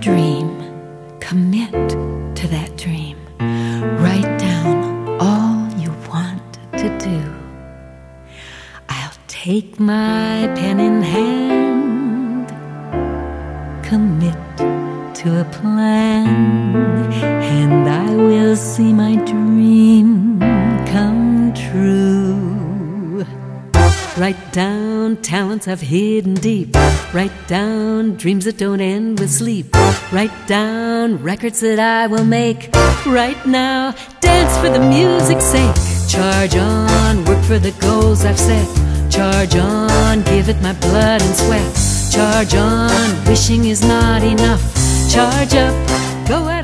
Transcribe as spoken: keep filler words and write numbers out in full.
dream, commit to that dream. Write down all you want to do. I'll take my pen in hand, commit to a plan, and I will see my dream come true. Write down talents I've hidden deep. Write down dreams that don't end with sleep. Write down records that I will make. Right now, dance for the music's sake. Charge on, work for the goals I've set. Charge on, give it my blood and sweat. Charge on, wishing is not enough. Charge up, go ahead.